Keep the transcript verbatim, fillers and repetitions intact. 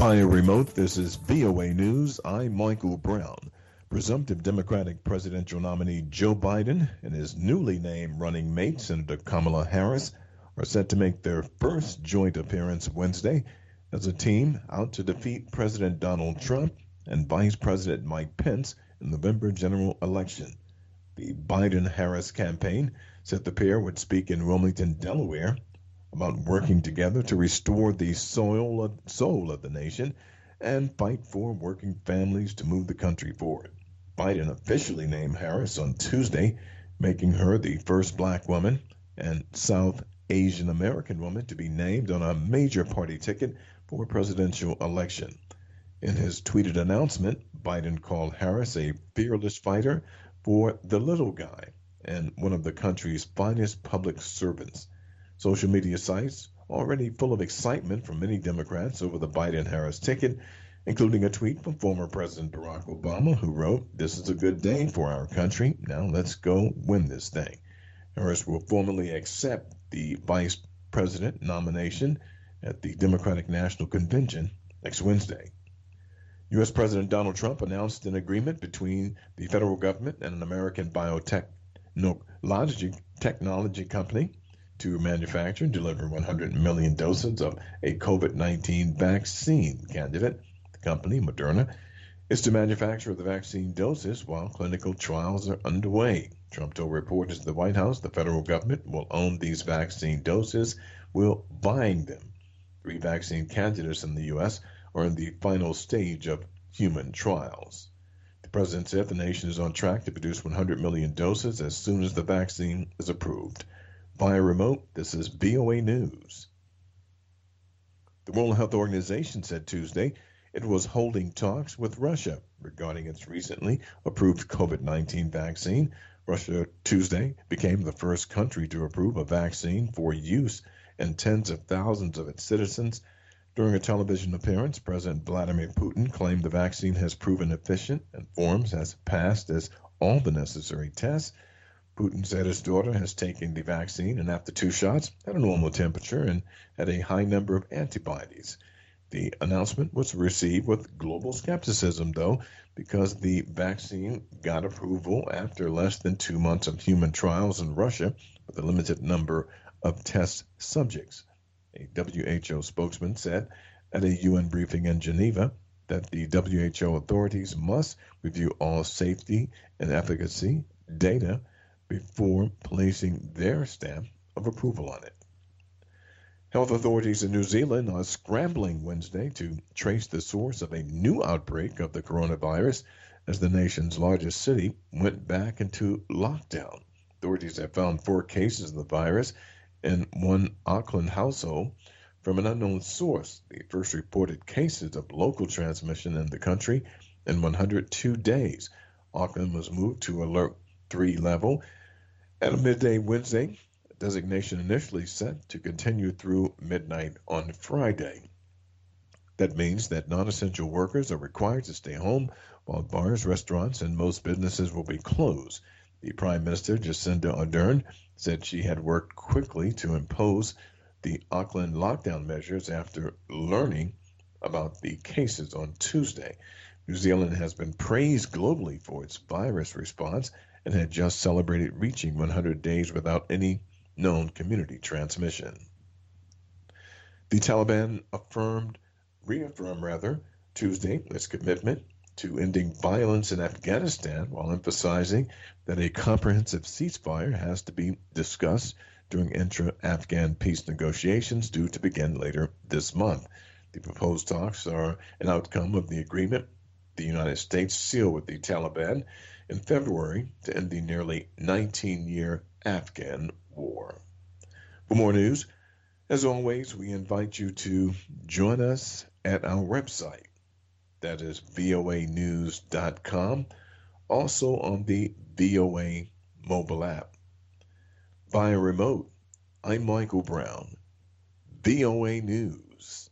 Via remote, this is V O A News. I'm Michael Brown. Presumptive Democratic presidential nominee Joe Biden and his newly named running mate, Senator Kamala Harris, are set to make their first joint appearance Wednesday as a team out to defeat President Donald Trump and Vice President Mike Pence in the November general election. The Biden-Harris campaign said the pair would speak in Wilmington, Delaware, about working together to restore the soul of, soul of the nation and fight for working families to move the country forward. Biden officially named Harris on Tuesday, making her the first black woman and South Asian American woman to be named on a major party ticket for a presidential election. In his tweeted announcement, Biden called Harris a fearless fighter for the little guy and one of the country's finest public servants. Social media sites already full of excitement from many Democrats over the Biden-Harris ticket, including a tweet from former President Barack Obama, who wrote, "This is a good day for our country. Now let's go win this thing." Harris will formally accept the vice president nomination at the Democratic National Convention next Wednesday. U S. President Donald Trump announced an agreement between the federal government and an American biotechnology technology company to manufacture and deliver one hundred million doses of a COVID nineteen vaccine candidate. The company, Moderna, is to manufacture the vaccine doses while clinical trials are underway. Trump told reporters at the White House the federal government will own these vaccine doses, will buying them. Three vaccine candidates in the U S are in the final stage of human trials. The president said the nation is on track to produce one hundred million doses as soon as the vaccine is approved. Via remote, this is V O A News. The World Health Organization said Tuesday it was holding talks with Russia regarding its recently approved COVID nineteen vaccine. Russia Tuesday became the first country to approve a vaccine for use in tens of thousands of its citizens. During a television appearance, President Vladimir Putin claimed the vaccine has proven efficient and forms has passed as all the necessary tests. Putin said his daughter has taken the vaccine and after two shots had a normal temperature and had a high number of antibodies. The announcement was received with global skepticism, though, because the vaccine got approval after less than two months of human trials in Russia with a limited number of test subjects. A W H O spokesman said at a U N briefing in Geneva that the W H O authorities must review all safety and efficacy data before placing their stamp of approval on it. Health authorities in New Zealand are scrambling Wednesday to trace the source of a new outbreak of the coronavirus as the nation's largest city went back into lockdown. Authorities have found four cases of the virus in one Auckland household from an unknown source, the first reported cases of local transmission in the country in one hundred two days. Auckland was moved to Alert three level at a midday Wednesday, a designation initially set to continue through midnight on Friday. That means that non-essential workers are required to stay home, while bars, restaurants, and most businesses will be closed. The Prime Minister, Jacinda Ardern, said she had worked quickly to impose the Auckland lockdown measures after learning about the cases on Tuesday. New Zealand has been praised globally for its virus response and had just celebrated reaching one hundred days without any known community transmission. The Taliban affirmed, reaffirmed rather, Tuesday its commitment to ending violence in Afghanistan while emphasizing that a comprehensive ceasefire has to be discussed during intra-Afghan peace negotiations due to begin later this month. The proposed talks are an outcome of the agreement the United States sealed with the Taliban in February to end the nearly nineteen-year Afghan war. For more news, as always, we invite you to join us at our website. That is V O A news dot com, also on the V O A mobile app. Via remote, I'm Michael Brown, V O A News.